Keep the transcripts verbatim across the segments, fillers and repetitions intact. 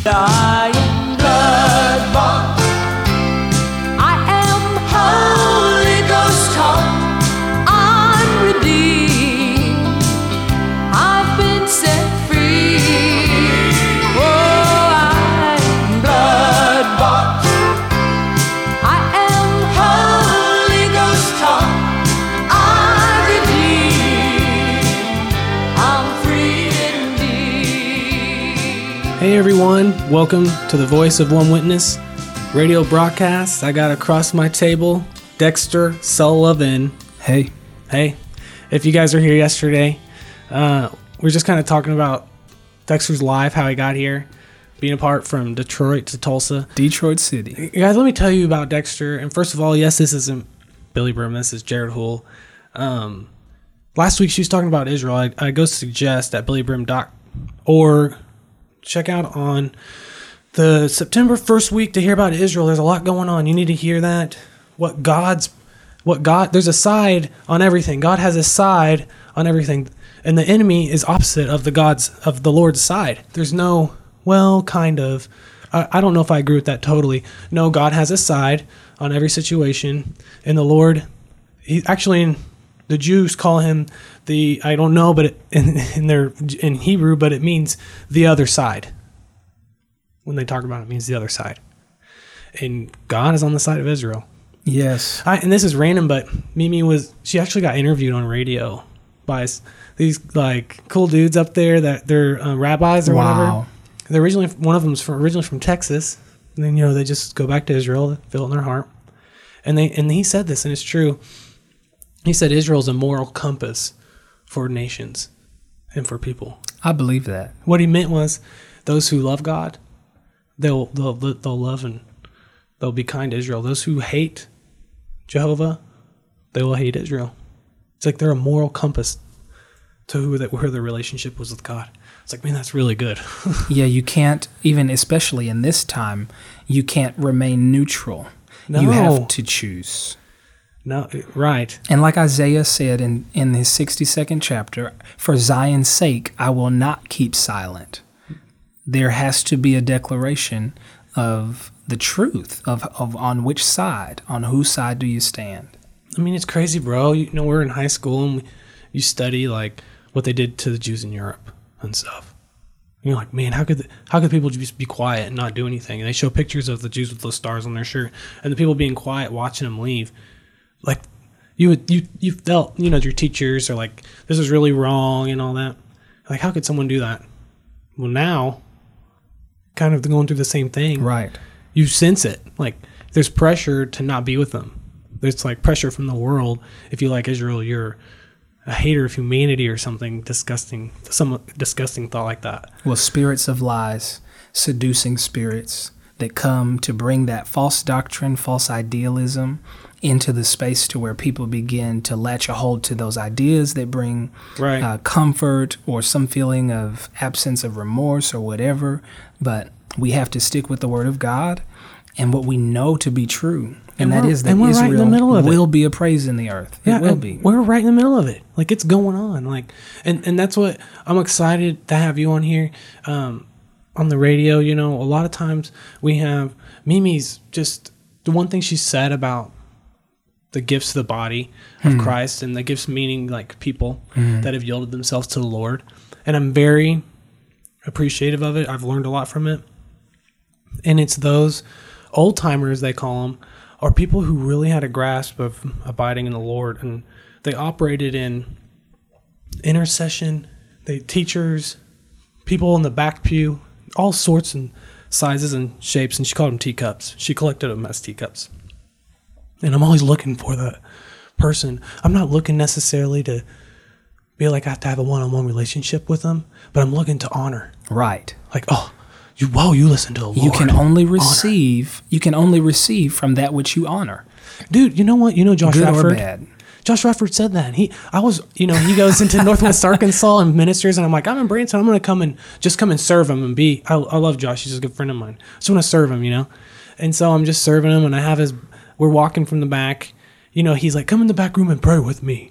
I am blood-bought. I am Holy Ghost taught. I'm redeemed. I've been set free. Oh, I am blood-bought. I am Holy Ghost taught. I'm redeemed. I'm free indeed. Hey everyone, welcome to the Voice of One Witness radio broadcast. I got across my table Dexter Sullivan. Hey. Hey, if you guys were here yesterday, uh, we we're just kind of talking about Dexter's life, how he got here, being apart from Detroit to Tulsa. Detroit City. You guys, let me tell you about Dexter. And first of all, yes, this isn't Billy Brim, this is Jared Hull. Um, last week she was talking about Israel. I, I go suggest at billy brim dot org. Check out on the September first week to hear about Israel. There's a lot going on. You need to hear that. What God's, what God, there's a side on everything. God has a side on everything. And the enemy is opposite of the God's, of the Lord's side. There's no, well, kind of. I, I don't know if I agree with that totally. No, God has a side on every situation. And the Lord, he actually, the Jews call him the, I don't know, but it, in, in their, in Hebrew, but it means the other side. When they talk about it, it means the other side. And God is on the side of Israel. Yes. I, and this is random, but Mimi was, she actually got interviewed on radio by these like cool dudes up there that they're uh, rabbis or Wow. whatever. They're originally, one of them's from, originally from Texas. And then, you know, they just go back to Israel, feel it in their heart. And they, and he said this, and it's true. He said Israel's a moral compass for nations and for people. I believe that. What he meant was those who love God, they'll they'll they'll love and they'll be kind to Israel. Those who hate Jehovah, they will hate Israel. It's like they're a moral compass to who that where their relationship was with God. It's like, man, that's really good. Yeah, you can't, even especially in this time, you can't remain neutral. No. You have to choose. No, right. And like Isaiah said in, in his sixty-second chapter, for Zion's sake, I will not keep silent. There has to be a declaration of the truth of, of on which side, on whose side do you stand? I mean, it's crazy, bro. You know, we're in high school and we, you study like what they did to the Jews in Europe and stuff. And you're like, man, how could the, how could people just be quiet and not do anything? And they show pictures of the Jews with those stars on their shirt, and the people being quiet, watching them leave. Like you would, you you felt, you know, your teachers are like, this is really wrong and all that. Like, how could someone do that? Well, now, kind of going through the same thing. Right. You sense it. Like, there's pressure to not be with them. There's like pressure from the world. If you like Israel, you're a hater of humanity or something disgusting, some disgusting thought like that. Well, spirits of lies, seducing spirits that come to bring that false doctrine, false idealism into the space to where people begin to latch a hold to those ideas that bring Right. uh, comfort or some feeling of absence of remorse or whatever. But we have to stick with the Word of God and what we know to be true. And, And that we're- is that and we're right in Israel the middle of it. will be appraised in the earth. Yeah, it will and be. We're right in the middle of it. Like, it's going on. Like, and, and that's what I'm excited to have you on here, um, on the radio. You know, a lot of times we have Mimi's just the one thing she said about the gifts of the body of Hmm. Christ, and the gifts meaning like people Hmm. that have yielded themselves to the Lord. And I'm very appreciative of it. I've learned a lot from it. And it's those old timers, they call them, are people who really had a grasp of abiding in the Lord, and they operated in intercession. They teachers, people in the back pew, all sorts and sizes and shapes, and she called them teacups. She collected them as teacups. And I'm always looking for that person. I'm not looking necessarily to be like I have to have a one-on-one relationship with them, but I'm looking to honor. Right. Like, oh, you whoa, you listen to the Lord. You can only Honor. receive. You can only receive from that which you honor. Dude, you know what? You know Josh Good Radford? or bad. Josh Radford said that. He, I was, you know, he goes into Northwest Arkansas and ministers, and I'm like, I'm in Branson. I'm going to come and just come and serve him and be. I, I love Josh. He's a good friend of mine. I just want to serve him, you know. And so I'm just serving him, and I have his. We're walking from the back. You know, he's like, come in the back room and pray with me.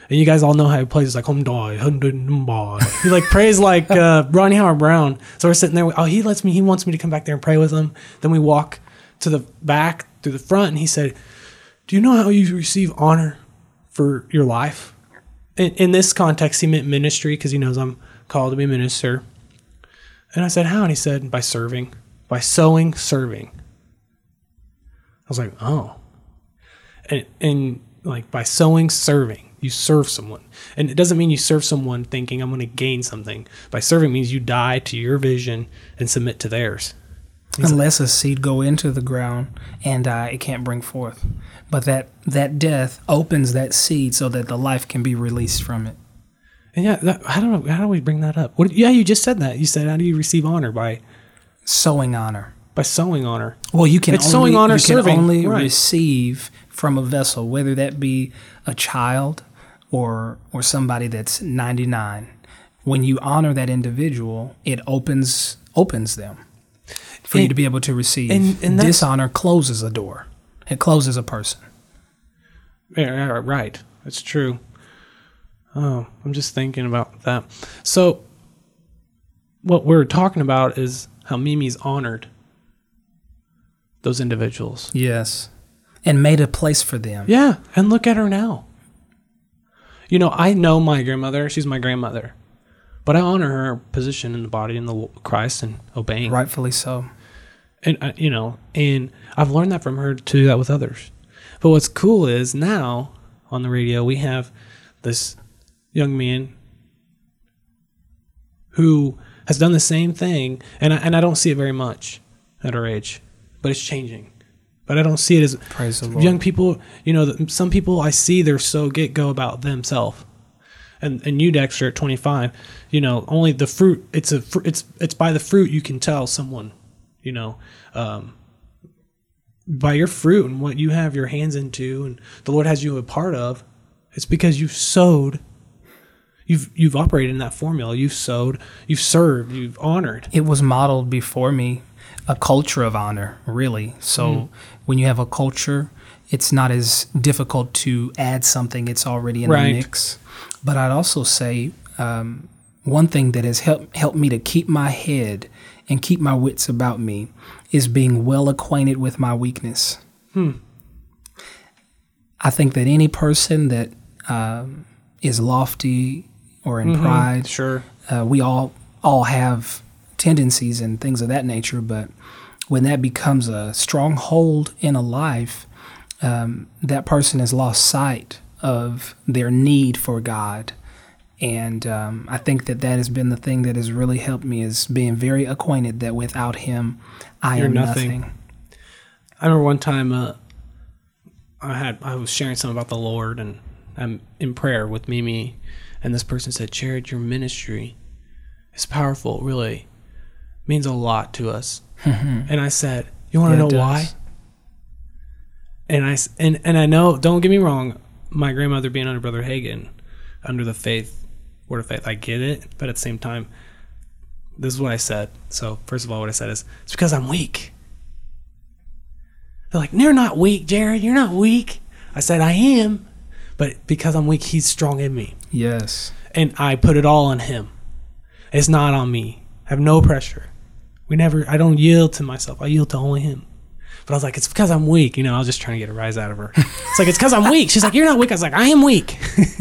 And you guys all know how he plays. It's like, hum die, hum die, hum die. He like prays like uh, Ronnie Howard Brown. So we're sitting there. Oh, he lets me, he wants me to come back there and pray with him. Then we walk to the back, through the front, and he said, do you know how you receive honor for your life? In, in this context, he meant ministry because he knows I'm called to be a minister. And I said, how? And he said, by serving, by sowing, serving. I was like, oh. And, and like by sowing, serving. You serve someone. And it doesn't mean you serve someone thinking I'm going to gain something. By serving means you die to your vision and submit to theirs. He's Unless like, a seed go into the ground and uh, it can't bring forth. But that, that death opens that seed so that the life can be released from it. And yeah, that, how do how do we bring that up? What, yeah, you just said that. You said, how do you receive honor? By sowing honor. By sowing honor. Well, you can it's only, sowing honor, you can serving. only right. receive from a vessel, whether that be a child or or somebody that's ninety-nine. When you honor that individual, it opens opens them for and, you to be able to receive. And, and dishonor closes a door. It closes a person. Yeah, right. That's true. Oh, I'm just thinking about that. So, what we're talking about is how Mimi's honored those individuals. Yes. And made a place for them. Yeah, and look at her now. You know, I know my grandmother. She's my grandmother. But I honor her position in the body in the Christ and obeying. Rightfully so. And, uh, you know, and I've learned that from her to do that with others. But what's cool is now on the radio we have this young man who has done the same thing. And I, and I don't see it very much at her age. But it's changing. But I don't see it as Praise the Lord. Young people, you know, some people I see they're so get-go about themselves. And and you, Dexter, at twenty-five, you know, only the fruit, it's a fr- it's it's by the fruit you can tell someone, you know, um, by your fruit and what you have your hands into and the Lord has you a part of, it's because you've sowed, you've you've operated in that formula, you've sowed, you've served, you've honored. It was modeled before me. A culture of honor, really. So mm. when you have a culture, it's not as difficult to add something. It's already in right. the mix. But I'd also say um, one thing that has helped helped me to keep my head and keep my wits about me is being well acquainted with my weakness. Hmm. I think that any person that um, is lofty or in mm-hmm. pride, sure, uh, we all all have tendencies and things of that nature, but when that becomes a stronghold in a life, um, that person has lost sight of their need for God. And um, I think that that has been the thing that has really helped me, is being very acquainted that without Him, I You're am nothing. nothing. I remember one time uh, I had I was sharing something about the Lord, and I'm in prayer with Mimi, and this person said, Jared, your ministry is powerful, really means a lot to us. And I said, you want to Yeah, know it does. why? And I, s- and, and I know, don't get me wrong, my grandmother being under Brother Hagin, under the faith, word of faith, I get it, but at the same time, this is what I said. So first of all, what I said is, it's because I'm weak. They're like, you're not weak, Jared, you're not weak. I said, I am, but because I'm weak, He's strong in me. Yes. And I put it all on Him. It's not on me. I have no pressure. We never, I don't yield to myself. I yield to only Him. But I was like, it's because I'm weak. You know, I was just trying to get a rise out of her. It's like, it's because I'm weak. She's like, you're not weak. I was like, I am weak.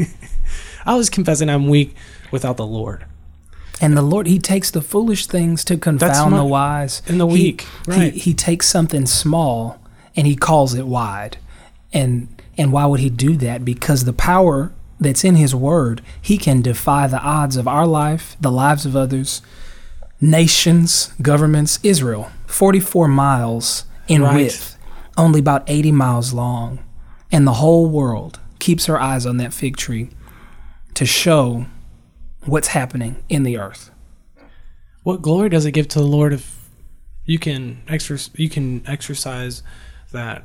I was confessing I'm weak without the Lord. And the Lord, He takes the foolish things to confound my- the wise. and the He- weak, right. He, he takes something small and He calls it wide. And and why would He do that? Because the power that's in His word, He can defy the odds of our life, the lives of others, nations, governments. Israel, forty-four miles in Right. width, only about eighty miles long. And the whole world keeps her eyes on that fig tree to show what's happening in the earth. What glory does it give to the Lord if you can exer- you can exercise that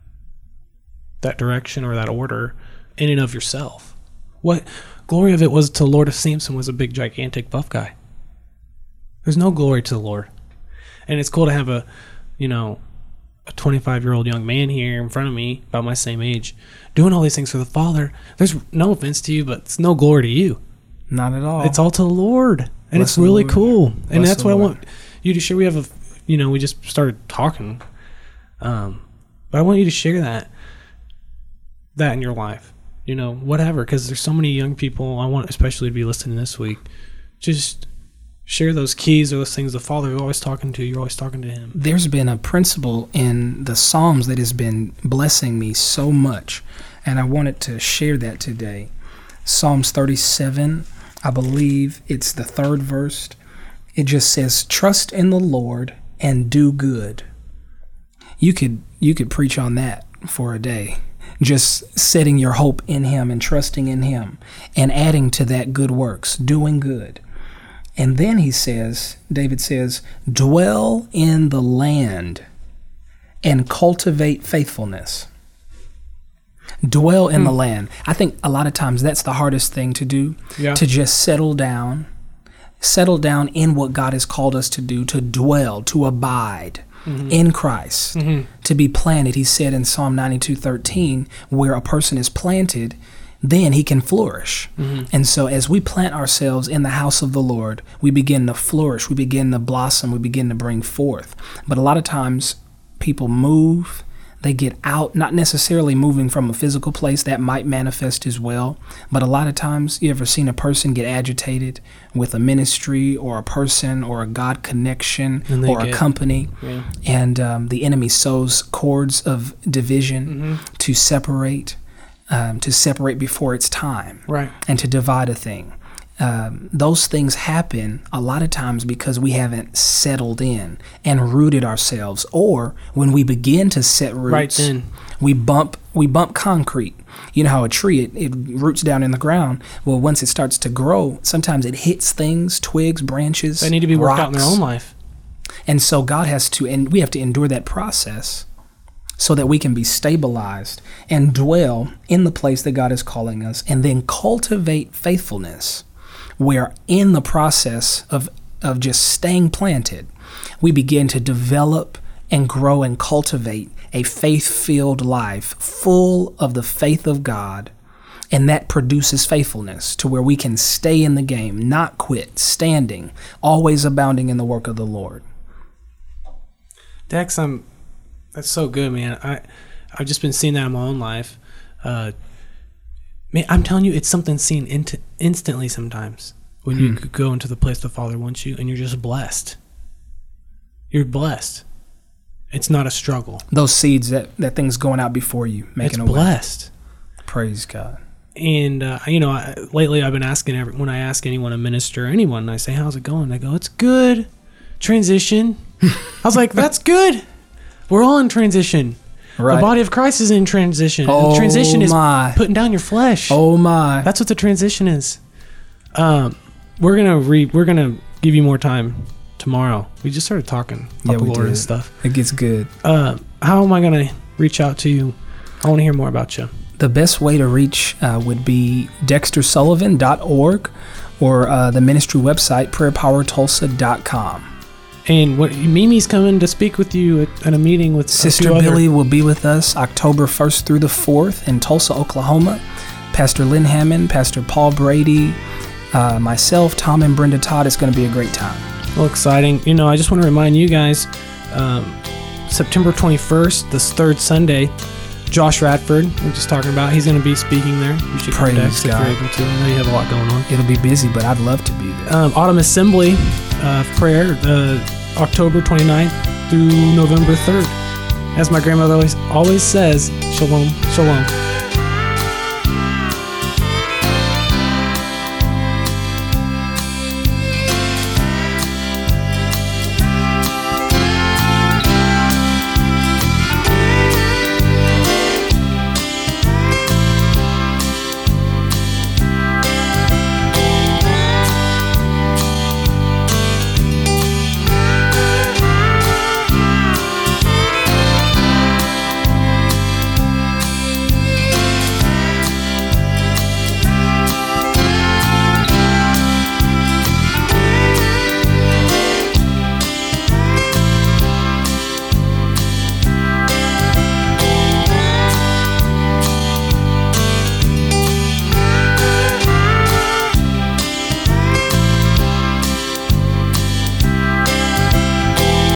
that direction or that order in and of yourself? What glory of it was to the Lord if Samson was a big, gigantic, buff guy? There's no glory to the Lord. And it's cool to have a, you know, a twenty-five-year-old young man here in front of me, about my same age, doing all these things for the Father. There's no offense to you, but it's no glory to you. Not at all. It's all to the Lord, and Bless it's really the Lord. cool. And Bless that's the what I Lord. want you to share. We have a, you know, we just started talking, um, but I want you to share that, that in your life, you know, whatever, because there's so many young people. I want especially to be listening this week. Just share those keys or those things the Father you're always talking to. You're always talking to Him. There's been a principle in the Psalms that has been blessing me so much, and I wanted to share that today. Psalms thirty-seven, I believe it's the third verse. It just says, "Trust in the Lord and do good." You could you could preach on that for a day. Just setting your hope in Him and trusting in Him and adding to that good works, doing good. And then he says, David says, "Dwell in the land and cultivate faithfulness." Dwell in Hmm. the land. I think a lot of times that's the hardest thing to do, Yeah. to just settle down, settle down in what God has called us to do, to dwell, to abide in Christ, to be planted. He said in Psalm ninety-two thirteen, where a person is planted, then he can flourish. And so as we plant ourselves in the house of the Lord, we begin to flourish, we begin to blossom, we begin to bring forth. But a lot of times people move, they get out, not necessarily moving from a physical place, that might manifest as well. But a lot of times, you ever seen a person get agitated with a ministry or a person or a God connection And they or a get- company, Yeah. and um, the enemy sows cords of division to separate, um, to separate before it's time, Right. and to divide a thing. Um, those things happen a lot of times because we haven't settled in and rooted ourselves, or when we begin to set roots, Right then. we bump we bump concrete. You know how a tree, it, it roots down in the ground. Well, once it starts to grow, sometimes it hits things, twigs, branches. They need to be worked out in their rocks. own life. And so God has to, and we have to endure that process so that we can be stabilized and dwell in the place that God is calling us, and then cultivate faithfulness, where in the process of, of just staying planted, we begin to develop and grow and cultivate a faith-filled life full of the faith of God. And that produces faithfulness to where we can stay in the game, not quit, standing, always abounding in the work of the Lord. Dex, I'm, that's so good, man. I, I've just been seeing that in my own life. Uh, man, I'm telling you, it's something seen int- instantly sometimes when you could go into the place the Father wants you, and you're just blessed. You're blessed. It's not a struggle. Those seeds, that, that thing's going out before you, making It's a way. blessed. Praise God. And, uh, you know, I, lately I've been asking, every, when I ask anyone, a minister, anyone, I say, how's it going? They go, it's good. Transition. I was like, that's good. We're all in transition. Right. The body of Christ is in transition. Oh, and transition is my. putting down your flesh. Oh my. That's what the transition is. Um, we're gonna re we're gonna give you more time tomorrow. We just started talking about Yeah, the we Lord and did. stuff. It gets good. Uh, how am I gonna reach out to you? I want to hear more about you. The best way to reach uh, would be dexter sullivan dot org or uh, the ministry website prayer power tulsa dot com. And what Mimi's coming to speak with you at, at a meeting with a Sister few other- Billy will be with us October first through the fourth in Tulsa, Oklahoma. Pastor Lynn Hammond, Pastor Paul Brady, uh, myself, Tom and Brenda Todd. It's going to be a great time. Well, exciting. You know, I just want to remind you guys, um, September twenty-first, this third Sunday, Josh Radford, we're just talking about, he's going to be speaking there. You should Praise come Dex if God. you're able to. I know you have a lot going on. It'll be busy, but I'd love to be there. Um, Autumn Assembly uh, prayer, uh, October twenty-ninth through November third. As my grandmother always, always says, shalom, shalom.